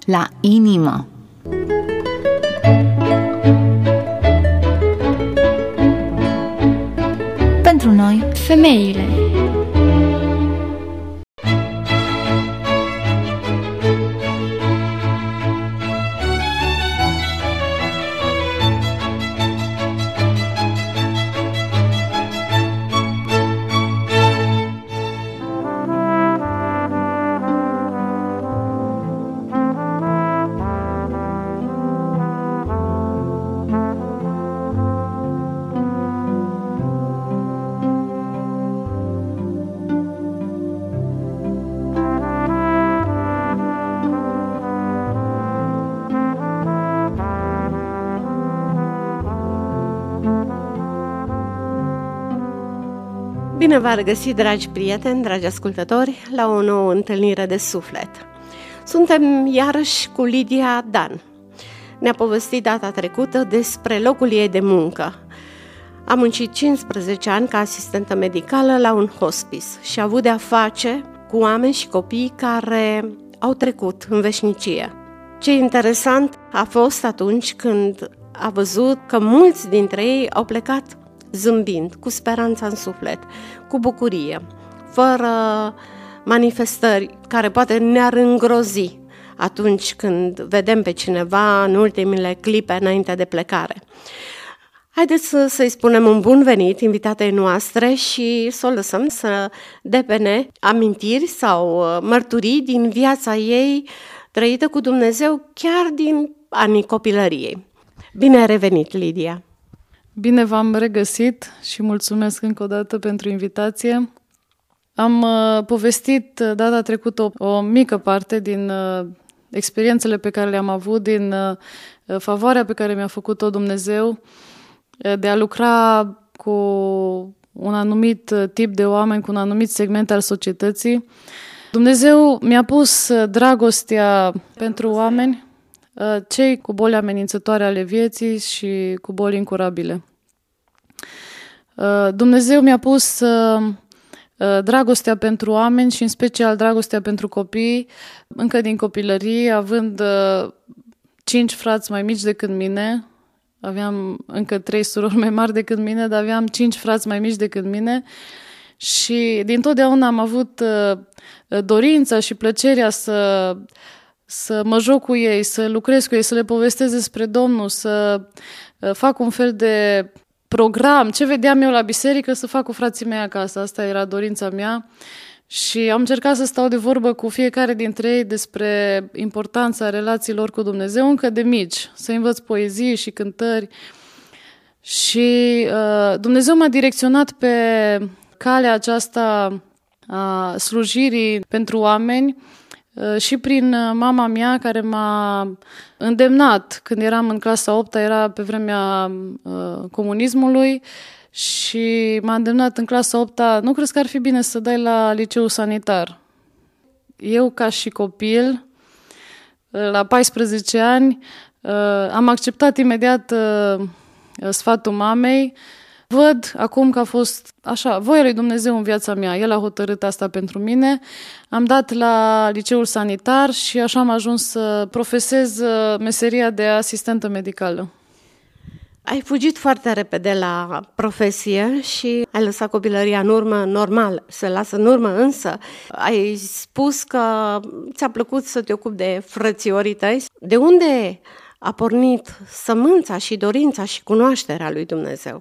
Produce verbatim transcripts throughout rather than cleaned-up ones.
la inimă. Pentru noi, femeile. Bine v-am regăsit, dragi prieteni, dragi ascultători, la o nouă întâlnire de suflet. Suntem iarăși cu Lidia Dan. Ne-a povestit data trecută despre locul ei de muncă. A muncit cincisprezece ani ca asistentă medicală la un hospice și a avut de-a face cu oameni și copii care au trecut în veșnicie. Ce interesant a fost atunci când a văzut că mulți dintre ei au plecat zâmbind, cu speranța în suflet, cu bucurie, fără manifestări care poate ne-ar îngrozi atunci când vedem pe cineva în ultimele clipe înainte de plecare. Haideți să, să-i spunem un bun venit invitatei noastre și să o lăsăm să depene amintiri sau mărturii din viața ei trăită cu Dumnezeu chiar din anii copilăriei. Bine ai revenit, Lidia! Bine v-am regăsit și mulțumesc încă o dată pentru invitație. Am uh, povestit data trecută o, o mică parte din uh, experiențele pe care le-am avut, din uh, favoarea pe care mi-a făcut-o Dumnezeu uh, de a lucra cu un anumit tip de oameni, cu un anumit segment al societății. Dumnezeu mi-a pus dragostea pentru oameni, cei cu boli amenințătoare ale vieții și cu boli incurabile. Dumnezeu mi-a pus dragostea pentru oameni și în special dragostea pentru copii, încă din copilărie, având cinci frați mai mici decât mine. Aveam încă trei surori mai mari decât mine, dar aveam cinci frați mai mici decât mine și dintotdeauna am avut dorința și plăcerea să să mă joc cu ei, să lucrez cu ei, să le povestesc despre Domnul, să fac un fel de program. Ce vedeam eu la biserică, să fac cu frații mei acasă. Asta era dorința mea și am încercat să stau de vorbă cu fiecare dintre ei despre importanța relațiilor cu Dumnezeu încă de mici, să învăț poezii și cântări. Și uh, Dumnezeu m-a direcționat pe calea aceasta a slujirii pentru oameni și prin mama mea, care m-a îndemnat când eram în clasa a opta, era pe vremea uh, comunismului și m-a îndemnat în clasa a opta, nu crezi că ar fi bine să dai la liceu sanitar? Eu, ca și copil, la paisprezece ani, uh, am acceptat imediat uh, sfatul mamei. Văd acum că a fost așa, voia lui Dumnezeu în viața mea. El a hotărât asta pentru mine. Am dat la liceul sanitar și așa am ajuns să profesez meseria de asistentă medicală. Ai fugit foarte repede la profesie și ai lăsat copilăria în urmă, normal, se lasă în urmă, însă ai spus că ți-a plăcut să te ocupi de frățiorii tăi. De unde a pornit sămânța și dorința și cunoașterea lui Dumnezeu?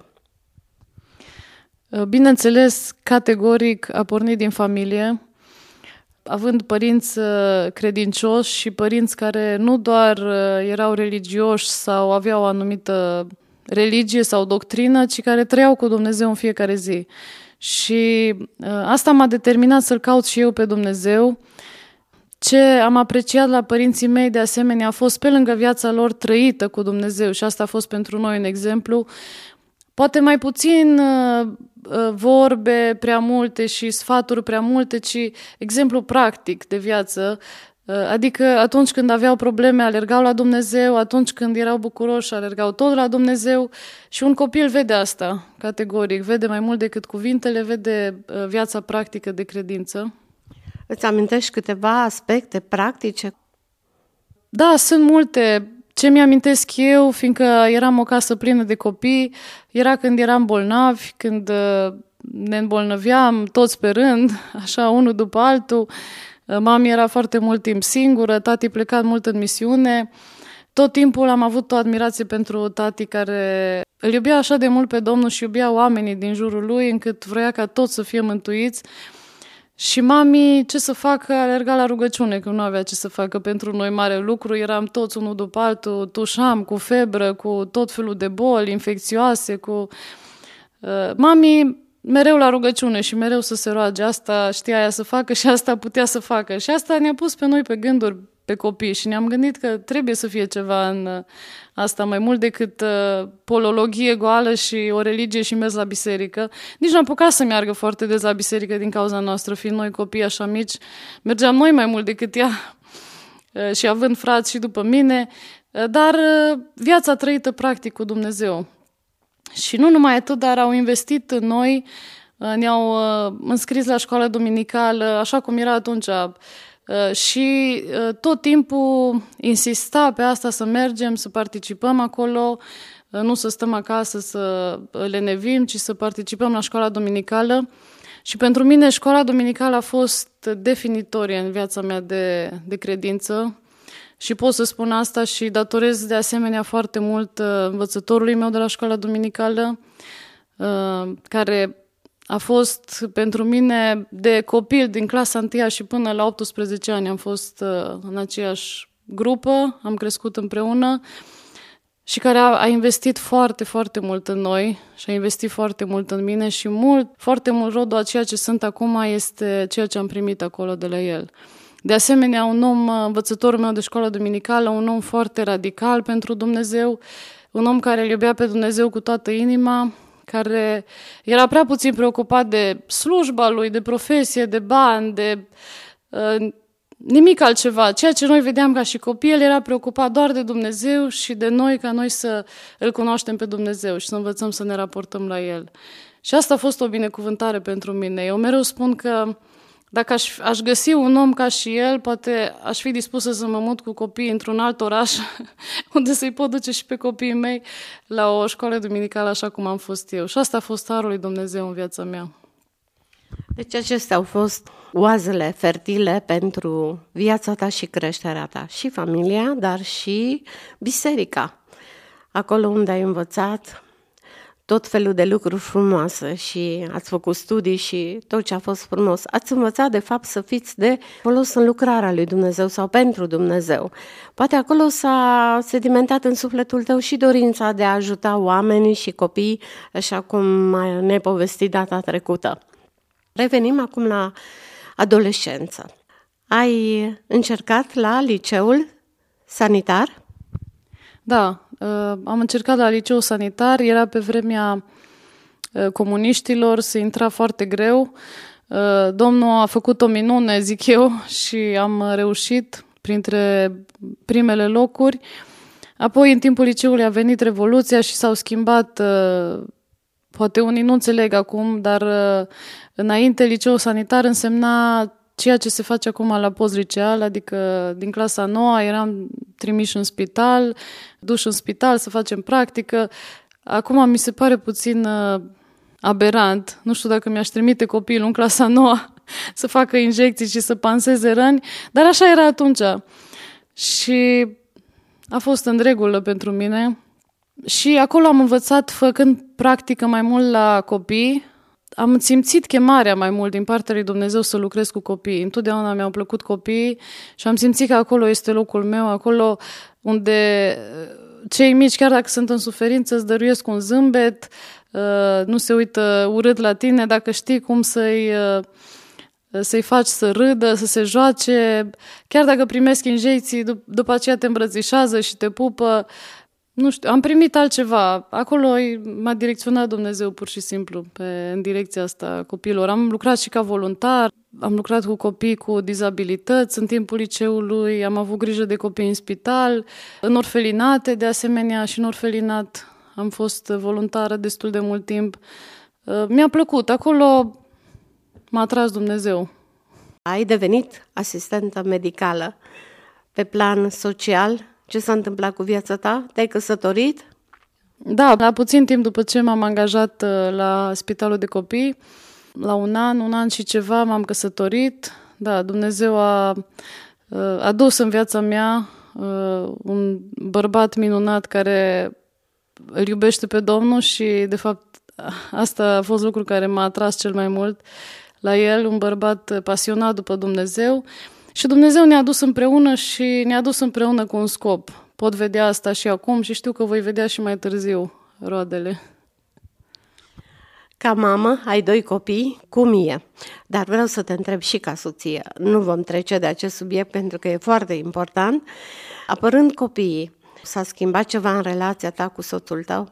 Bineînțeles, categoric a pornit din familie, având părinți credincioși și părinți care nu doar erau religioși sau aveau o anumită religie sau doctrină, ci care trăiau cu Dumnezeu în fiecare zi. Și asta m-a determinat să-L caut și eu pe Dumnezeu. Ce am apreciat la părinții mei, de asemenea, a fost pe lângă viața lor trăită cu Dumnezeu și asta a fost pentru noi un exemplu. Poate mai puțin uh, vorbe prea multe și sfaturi prea multe, ci exemplu practic de viață. Uh, adică atunci când aveau probleme, alergau la Dumnezeu, atunci când erau bucuroși, alergau tot la Dumnezeu. Și un copil vede asta, categoric, vede mai mult decât cuvintele, vede uh, viața practică de credință. Îți amintești câteva aspecte practice? Da, sunt multe. Ce mi-amintesc eu, fiindcă eram o casă plină de copii, era când eram bolnavi, când ne îmbolnăveam toți pe rând, așa, unul după altul. Mami era foarte mult timp singură, tati plecat mult în misiune. Tot timpul am avut o admirație pentru tati, care îl iubea așa de mult pe Domnul și iubea oamenii din jurul lui, încât vrea ca toți să fie mântuiți. Și mami, ce să facă, alerga la rugăciune, că nu avea ce să facă pentru noi mare lucru. Eram toți unul după altul, tușam cu febră, cu tot felul de boli infecțioase. Cu... Uh, mami mereu la rugăciune și mereu să se roage. Asta știa ea să facă și asta putea să facă. Și asta ne-a pus pe noi pe gânduri, pe copii, și ne-am gândit că trebuie să fie ceva în asta, mai mult decât uh, polologie goală și o religie și mers la biserică. Nici n-am apucat să meargă foarte des la biserică din cauza noastră, fiind noi copii așa mici. Mergeam noi mai mult decât ea uh, și având frați și după mine, uh, dar uh, viața trăită practic cu Dumnezeu. Și nu numai atât, dar au investit în noi, uh, ne-au uh, înscris la școala dominicală, așa cum era atunci. Uh, și uh, tot timpul insista pe asta, să mergem, să participăm acolo, uh, nu să stăm acasă să lenevim, ci să participăm la școala dominicală. Și pentru mine școala dominicală a fost definitorie în viața mea de, de credință și pot să spun asta și datorez de asemenea foarte mult uh, învățătorului meu de la școala dominicală, uh, care a fost pentru mine de copil, din clasa întâia și până la optsprezece ani. Am fost uh, în aceeași grupă, am crescut împreună și care a, a investit foarte, foarte mult în noi și a investit foarte mult în mine și mult, foarte mult rodul a ceea ce sunt acum este ceea ce am primit acolo de la el. De asemenea, un om, învățătorul meu de școală dominicală, un om foarte radical pentru Dumnezeu, un om care îl iubea pe Dumnezeu cu toată inima, care era prea puțin preocupat de slujba lui, de profesie, de bani, de uh, nimic altceva. Ceea ce noi vedeam ca și copii, el era preocupat doar de Dumnezeu și de noi, ca noi să îl cunoaștem pe Dumnezeu și să învățăm să ne raportăm la el. Și asta a fost o binecuvântare pentru mine. Eu mereu spun că dacă aș, aș găsi un om ca și el, poate aș fi dispusă să mă mut cu copiii într-un alt oraș, unde să-i pot duce și pe copiii mei la o școală duminicală, așa cum am fost eu. Și asta a fost harul lui Dumnezeu în viața mea. Deci acestea au fost oazele fertile pentru viața ta și creșterea ta, și familia, dar și biserica. Acolo unde ai învățat tot felul de lucruri frumoase și ați făcut studii și tot ce a fost frumos. Ați învățat, de fapt, să fiți de folos în lucrarea lui Dumnezeu sau pentru Dumnezeu. Poate acolo s-a sedimentat în sufletul tău și dorința de a ajuta oamenii și copii, așa cum ne-ai povestit data trecută. Revenim acum la adolescență. Ai încercat la liceul sanitar? Da, am încercat la liceu sanitar, era pe vremea comuniștilor, se intra foarte greu. Domnul a făcut o minune, zic eu, și am reușit printre primele locuri. Apoi, în timpul liceului a venit Revoluția și s-au schimbat, poate unii nu înțeleg acum, dar înainte liceul sanitar însemna ceea ce se face acum la post-liceal, adică din clasa a noua eram trimiși în spital, duși în spital să facem practică. Acum mi se pare puțin uh, aberant. Nu știu dacă mi-aș trimite copilul în clasa a noua să facă injecții și să panseze răni, dar așa era atunci. Și a fost în regulă pentru mine. Și acolo am învățat, făcând practică mai mult la copii, am simțit chemarea mai mult din partea lui Dumnezeu să lucrez cu copii. Întotdeauna mi-au plăcut copiii și am simțit că acolo este locul meu, acolo unde cei mici, chiar dacă sunt în suferință, îți dăruiesc un zâmbet, nu se uită urât la tine, dacă știi cum să-i, să-i faci să râdă, să se joace. Chiar dacă primesc injecții, după aceea te îmbrățișează și te pupă. Nu știu, am primit altceva. Acolo m-a direcționat Dumnezeu pur și simplu pe, în direcția asta copiilor. Am lucrat și ca voluntar, am lucrat cu copii cu dizabilități în timpul liceului, am avut grijă de copii în spital, în orfelinate, de asemenea, și în orfelinat am fost voluntară destul de mult timp. Mi-a plăcut, acolo m-a atras Dumnezeu. Ai devenit asistentă medicală Pe plan social, ce s-a întâmplat cu viața ta? Te-ai căsătorit? Da, la puțin timp după ce m-am angajat la Spitalul de Copii, la un an, un an și ceva m-am căsătorit. Da, Dumnezeu a adus în viața mea un bărbat minunat care îl iubește pe Domnul și, de fapt, asta a fost lucrul care m-a atras cel mai mult la el, un bărbat pasionat după Dumnezeu. Și Dumnezeu ne-a adus împreună și ne-a adus împreună cu un scop. Pot vedea asta și acum și știu că voi vedea și mai târziu roadele. Ca mamă, ai doi copii, cum e? Dar vreau să te întreb și ca soție. Nu vom trece de acest subiect pentru că e foarte important. Apărând copiii, s-a schimbat ceva în relația ta cu soțul tău?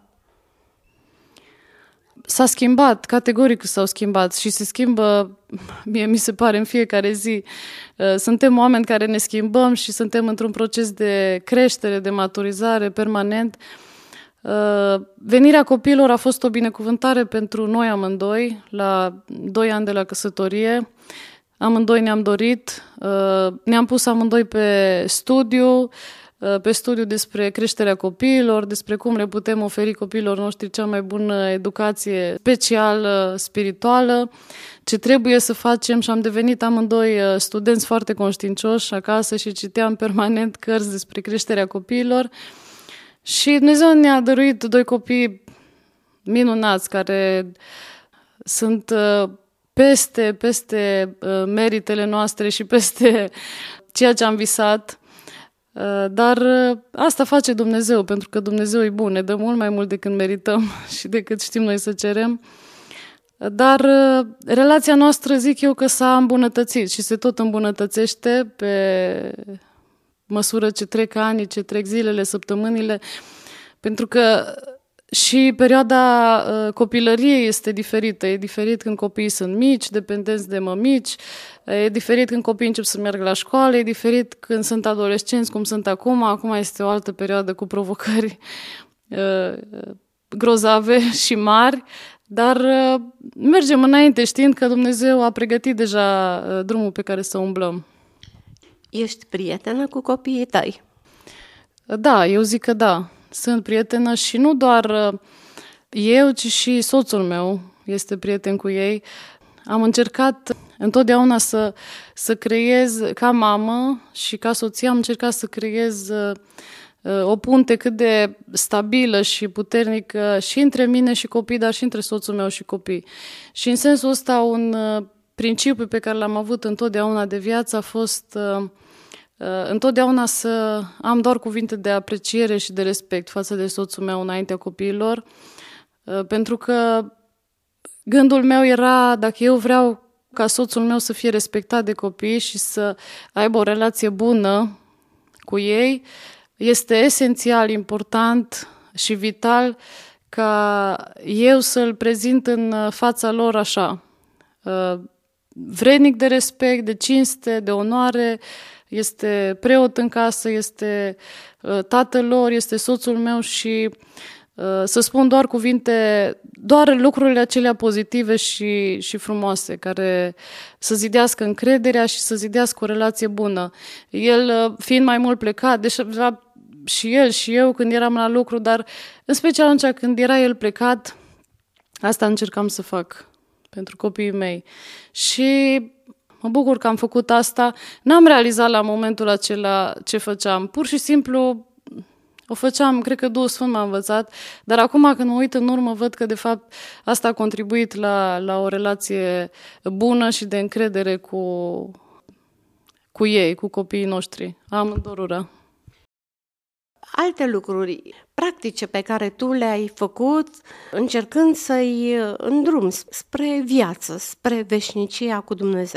S-a schimbat, categoric s-au schimbat și se schimbă, mie mi se pare, în fiecare zi. Suntem oameni care ne schimbăm și suntem într-un proces de creștere, de maturizare permanent. Venirea copiilor a fost o binecuvântare pentru noi amândoi, la doi ani de la căsătorie. Amândoi ne-am dorit, ne-am pus amândoi pe studiu, pe studiu despre creșterea copiilor, despre cum le putem oferi copiilor noștri cea mai bună educație specială, spirituală, ce trebuie să facem și am devenit amândoi studenți foarte conștiincioși acasă și citeam permanent cărți despre creșterea copiilor. Și Dumnezeu ne-a dăruit doi copii minunați care sunt peste, peste meritele noastre și peste ceea ce am visat. Dar asta face Dumnezeu, pentru că Dumnezeu e bun, ne dă mult mai mult decât merităm și decât știm noi să cerem. Dar relația noastră, zic eu, că s-a îmbunătățit și se tot îmbunătățește pe măsură ce trec ani, ce trec zilele, săptămânile, pentru că și perioada copilăriei este diferită. E diferit când copiii sunt mici, dependenți de mămici, e diferit când copiii încep să meargă la școală, e diferit când sunt adolescenți, cum sunt acum. Acum este o altă perioadă cu provocări grozave și mari, dar mergem înainte știind că Dumnezeu a pregătit deja drumul pe care să umblăm. Ești prietenă cu copiii tăi? Da, eu zic că da. Sunt prietenă și nu doar eu, ci și soțul meu este prieten cu ei. Am încercat întotdeauna să, să creez, ca mamă și ca soție, am încercat să creez o punte cât de stabilă și puternică și între mine și copii, dar și între soțul meu și copii. Și în sensul ăsta, un principiu pe care l-am avut întotdeauna de viață a fost întotdeauna să am doar cuvinte de apreciere și de respect față de soțul meu înaintea copiilor, pentru că gândul meu era, dacă eu vreau ca soțul meu să fie respectat de copii și să aibă o relație bună cu ei, este esențial, important și vital ca eu să-l prezint în fața lor așa, vrednic de respect, de cinste, de onoare. Este preot în casă, este tatăl lor, este soțul meu și să spun doar cuvinte, doar lucrurile acelea pozitive și, și frumoase, care să zidească încrederea și să zidească o relație bună. El fiind mai mult plecat, deși și el și eu când eram la lucru, dar în special atunci când era el plecat, asta încercam să fac pentru copiii mei. Și mă bucur că am făcut asta. N-am realizat la momentul acela ce făceam. Pur și simplu o făceam, cred că Duhul Sfânt m-a învățat, dar acum când mă uit în urmă văd că de fapt asta a contribuit la, la o relație bună și de încredere cu, cu ei, cu copiii noștri. Amândorura. Alte lucruri practice pe care tu le-ai făcut încercând să-i îndrumi spre viață, spre veșnicia cu Dumnezeu.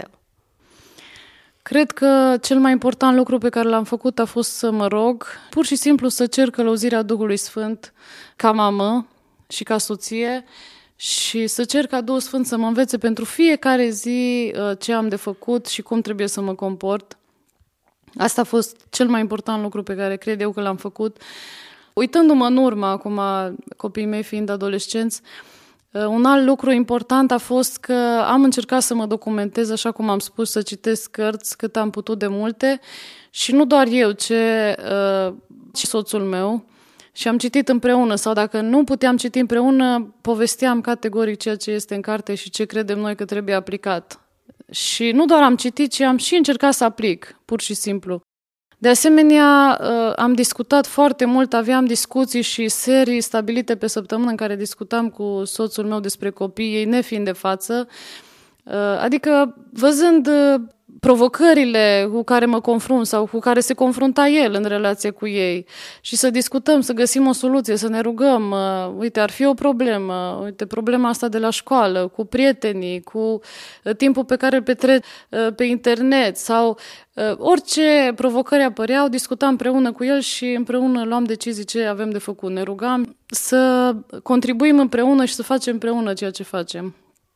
Cred că cel mai important lucru pe care l-am făcut a fost să mă rog, pur și simplu să cer călăuzirea Duhului Sfânt ca mamă și ca soție și să cer ca Duhul Sfânt să mă învețe pentru fiecare zi ce am de făcut și cum trebuie să mă comport. Asta a fost cel mai important lucru pe care cred eu că l-am făcut. Uitându-mă în urmă, acum copiii mei fiind adolescenți, un alt lucru important a fost că am încercat să mă documentez, așa cum am spus, să citesc cărți cât am putut de multe Și nu doar eu, ci uh, și soțul meu. Și am citit împreună, sau dacă nu puteam citi împreună, povesteam categoric ceea ce este în carte și ce credem noi că trebuie aplicat. Și nu doar am citit, ci am și încercat să aplic, pur și simplu. De asemenea, am discutat foarte mult, aveam discuții și serii stabilite pe săptămână în care discutam cu soțul meu despre copii, ei nefiind de față. Adică, văzând provocările cu care mă confrunt sau cu care se confrunta el în relație cu ei și să discutăm, să găsim o soluție, să ne rugăm, uh, uite, ar fi o problemă, uite, problema asta de la școală, cu prietenii, cu uh, timpul pe care îl petrec uh, pe internet sau uh, orice provocări apăreau, discutam împreună cu el și împreună luam decizii ce avem de făcut. Ne rugam să contribuim împreună și să facem împreună ceea ce facem.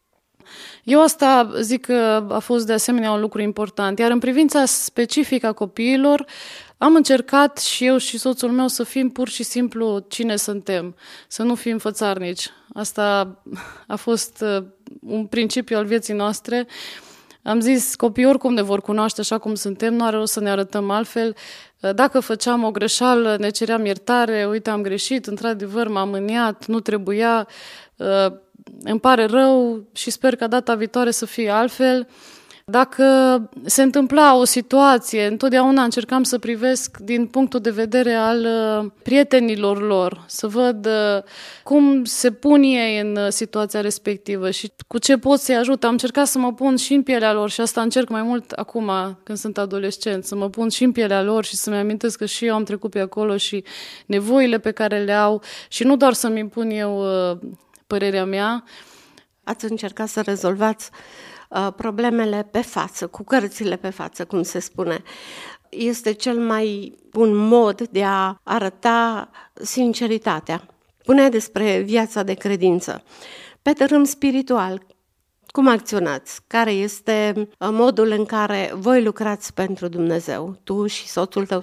Eu asta zic că a fost de asemenea un lucru important. Iar în privința specifică a copiilor, am încercat și eu și soțul meu să fim pur și simplu cine suntem, să nu fim fățarnici. Asta a fost un principiu al vieții noastre. Am zis, copiii oricum ne vor cunoaște așa cum suntem, nu are rost să ne arătăm altfel. Dacă făceam o greșeală, ne ceream iertare, uite, am greșit, într-adevăr m-am mâniat, nu trebuia, îmi pare rău și sper ca data viitoare să fie altfel. Dacă se întâmpla o situație, întotdeauna încercam să privesc din punctul de vedere al prietenilor lor, să văd cum se pun ei în situația respectivă și cu ce pot să-i ajut. Am încercat să mă pun și în pielea lor și asta încerc mai mult acum când sunt adolescent, să mă pun și în pielea lor și să-mi amintesc că și eu am trecut pe acolo și nevoile pe care le au și nu doar să-mi impun eu părerea mea. Ați încercat să rezolvați problemele pe față, cu cărțile pe față, cum se spune. Este cel mai bun mod de a arăta sinceritatea. Pune despre viața de credință. Pe tărâm spiritual, cum acționați? Care este modul în care voi lucrați pentru Dumnezeu, tu și soțul tău?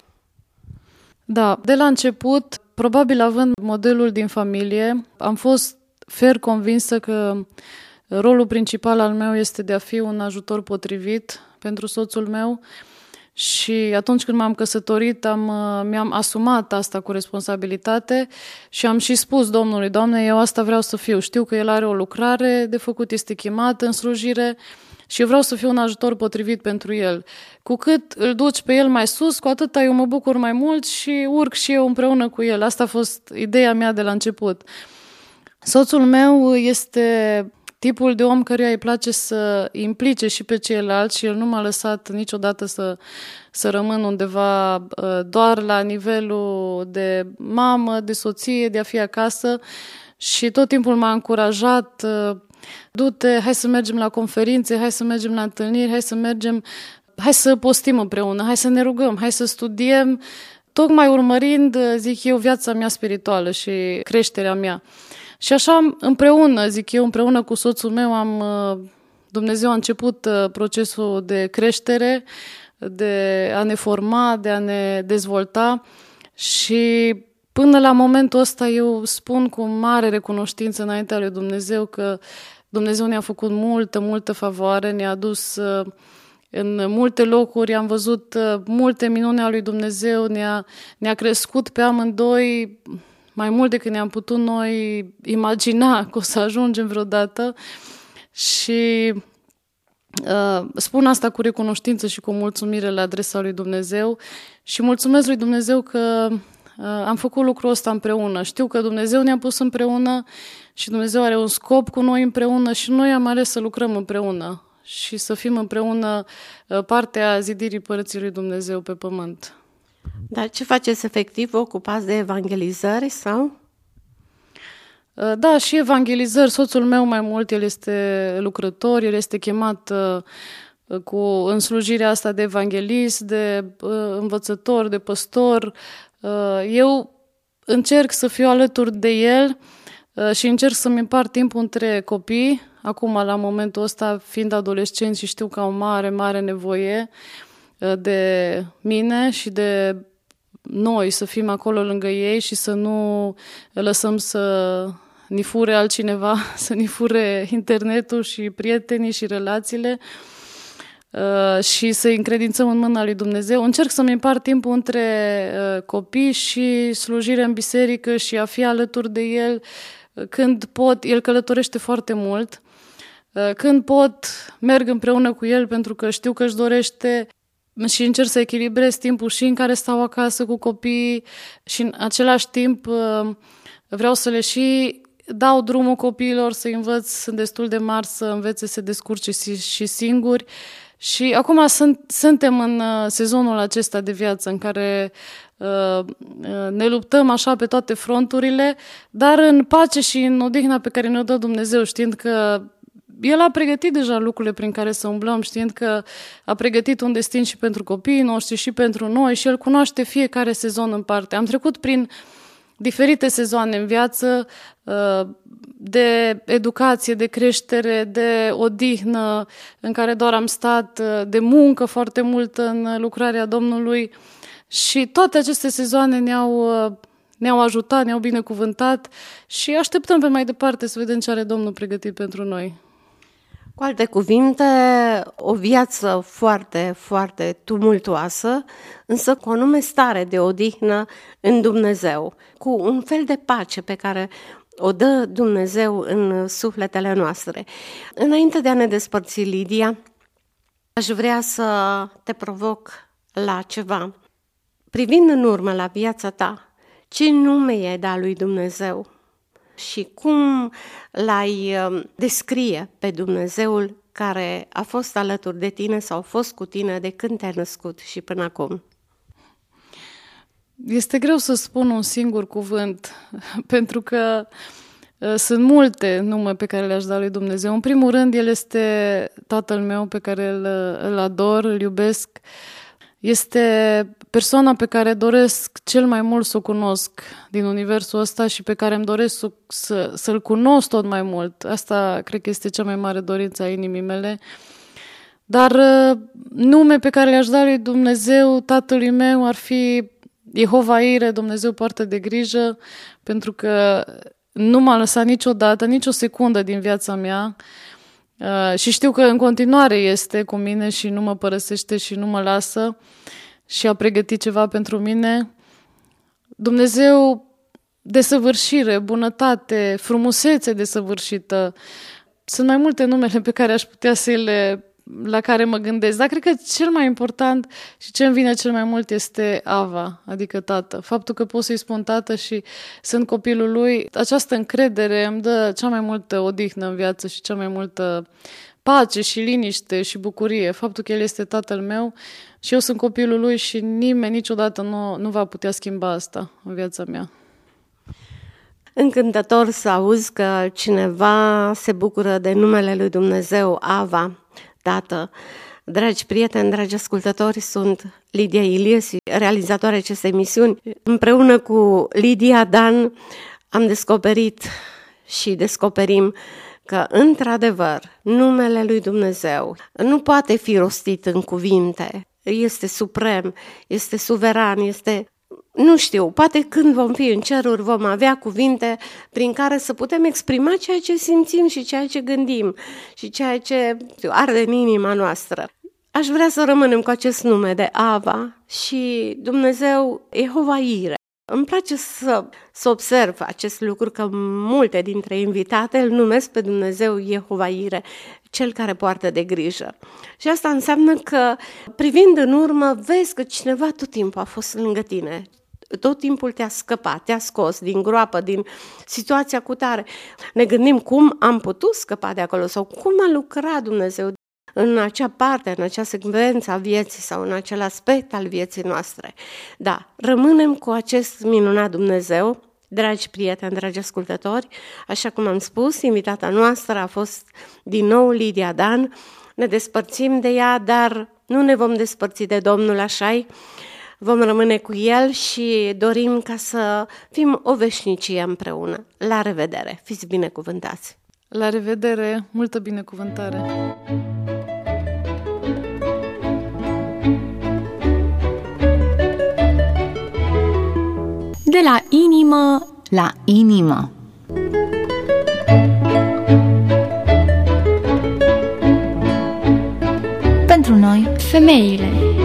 Da, de la început, probabil având modelul din familie, am fost fer convinsă că rolul principal al meu este de a fi un ajutor potrivit pentru soțul meu și atunci când m-am căsătorit am, mi-am asumat asta cu responsabilitate și am și spus Domnului, Doamne, eu asta vreau să fiu. Știu că El are o lucrare de făcut, este chemat în slujire și eu vreau să fiu un ajutor potrivit pentru El. Cu cât îl duci pe El mai sus, cu atât eu mă bucur mai mult și urc și eu împreună cu El. Asta a fost ideea mea de la început. Soțul meu este tipul de om căruia îi place să implice și pe ceilalți și el nu m-a lăsat niciodată să, să rămân undeva doar la nivelul de mamă, de soție, de a fi acasă și tot timpul m-a încurajat, du-te, hai să mergem la conferințe, hai să mergem la întâlniri, hai să mergem, hai să postim împreună, hai să ne rugăm, hai să studiem, tocmai urmărind, zic eu, viața mea spirituală și creșterea mea. Și așa împreună, zic eu, împreună cu soțul meu, am, Dumnezeu a început procesul de creștere, de a ne forma, de a ne dezvolta și până la momentul ăsta eu spun cu mare recunoștință înaintea lui Dumnezeu că Dumnezeu ne-a făcut multă, multă favoare, ne-a dus în multe locuri, am văzut multe minuni ale lui Dumnezeu, ne-a, ne-a crescut pe amândoi mai mult decât ne-am putut noi imagina că o să ajungem vreodată și uh, spun asta cu recunoștință și cu mulțumire la adresa lui Dumnezeu și mulțumesc lui Dumnezeu că uh, am făcut lucrul ăsta împreună. Știu că Dumnezeu ne-a pus împreună și Dumnezeu are un scop cu noi împreună și noi am ales să lucrăm împreună și să fim împreună uh, partea zidirii Părății lui Dumnezeu pe pământ. Dar ce faceți efectiv? Vă ocupați de evangelizări sau? Da, și evangelizări. Soțul meu mai mult, el este lucrător, el este chemat cu, în slujirea asta de evangelist, de învățător, de păstor. Eu încerc să fiu alături de el și încerc să-mi împart timpul între copii, acum la momentul ăsta fiind adolescent și știu că au mare, mare nevoie de mine și de noi să fim acolo lângă ei și să nu lăsăm să ni fure altcineva, să ni fure internetul și prietenii și relațiile. și să-i încredințăm în mâna lui Dumnezeu. Încerc să-mi împart timpul între copii și slujire în biserică și a fi alături de el când pot. El călătorește foarte mult. Când pot, merg împreună cu el pentru că știu că își dorește și încerc să echilibrez timpul și în care stau acasă cu copiii și în același timp vreau să le și dau drumul copiilor, să învăț, sunt destul de mari să învețe să se descurce și singuri. Și acum sunt, suntem în sezonul acesta de viață în care uh, ne luptăm așa pe toate fronturile, dar în pace și în odihna pe care ne-o dă Dumnezeu, știind că El a pregătit deja lucrurile prin care să umblăm, știind că a pregătit un destin și pentru copiii noștri și pentru noi și El cunoaște fiecare sezon în parte. Am trecut prin diferite sezoane în viață, de educație, de creștere, de odihnă, în care doar am stat, de muncă foarte mult în lucrarea Domnului și toate aceste sezoane ne-au, ne-au ajutat, ne-au binecuvântat și așteptăm pe mai departe să vedem ce are Domnul pregătit pentru noi. Cu alte cuvinte, o viață foarte, foarte tumultuoasă, însă cu o anume stare de odihnă în Dumnezeu, cu un fel de pace pe care o dă Dumnezeu în sufletele noastre. Înainte de a ne despărți, Lidia, aș vrea să te provoc la ceva. Privind în urmă la viața ta, ce nume e dat lui Dumnezeu? Și cum l-ai descrie pe Dumnezeul care a fost alături de tine sau a fost cu tine de când te-ai născut și până acum? Este greu să spun un singur cuvânt, pentru că sunt multe nume pe care le-aș da lui Dumnezeu. În primul rând, El este Tatăl meu pe care îl, îl ador, îl iubesc. Este persoana pe care doresc cel mai mult să o cunosc din universul ăsta și pe care îmi doresc să, să, să-L cunosc tot mai mult. Asta cred că este cea mai mare dorință a inimii mele. Dar nume pe care le-aș da lui Dumnezeu, Tatălui meu, ar fi Jehova Ire, Dumnezeu poartă de grijă, pentru că nu m-a lăsat niciodată, nicio secundă din viața mea. Uh, și știu că în continuare este cu mine și nu mă părăsește și nu mă lasă și a pregătit ceva pentru mine. Dumnezeu, desăvârșire, bunătate, frumusețe desăvârșită. Sunt mai multe numele pe care aș putea să le, la care mă gândesc, dar cred că cel mai important și ce îmi vine cel mai mult este Ava, adică tată. Faptul că pot să-i spun tată și sunt copilul lui, această încredere îmi dă cea mai multă odihnă în viață și cea mai multă pace și liniște și bucurie. Faptul că el este tatăl meu și eu sunt copilul lui și nimeni niciodată nu, nu va putea schimba asta în viața mea. Încântător să auzi că cineva se bucură de numele lui Dumnezeu, Ava, Tată. Dragi prieteni, dragi ascultători, sunt Lidia Iliesi, realizatoarea acestei emisiuni. Împreună cu Lidia Dan am descoperit și descoperim că, într-adevăr, numele lui Dumnezeu nu poate fi rostit în cuvinte. Este suprem, este suveran, este... Nu știu, poate când vom fi în ceruri vom avea cuvinte prin care să putem exprima ceea ce simțim și ceea ce gândim și ceea ce știu, arde în inima noastră. Aș vrea să rămânem cu acest nume de Ava și Dumnezeu Jehova Ire. Îmi place să, să observ acest lucru, că multe dintre invitate îl numesc pe Dumnezeu Jehova Ire, cel care poartă de grijă. Și asta înseamnă că, privind în urmă, vezi că cineva tot timpul a fost lângă tine. Tot timpul te-a scăpat, te-a scos din groapă, din situația cutare. Ne gândim cum am putut scăpa de acolo sau cum a lucrat Dumnezeu în acea parte, în acea secvență a vieții sau în acel aspect al vieții noastre. Da, rămânem cu acest minunat Dumnezeu. Dragi prieteni, dragi ascultători, așa cum am spus, invitata noastră a fost din nou Lidia Dan. Ne despărțim de ea, dar nu ne vom despărți de Domnul, așa-i. Vom rămâne cu El și dorim ca să fim o veșnicie împreună. La revedere! Fiți binecuvântați! La revedere! Multă binecuvântare! De la inimă la inimă. Pentru noi femeile.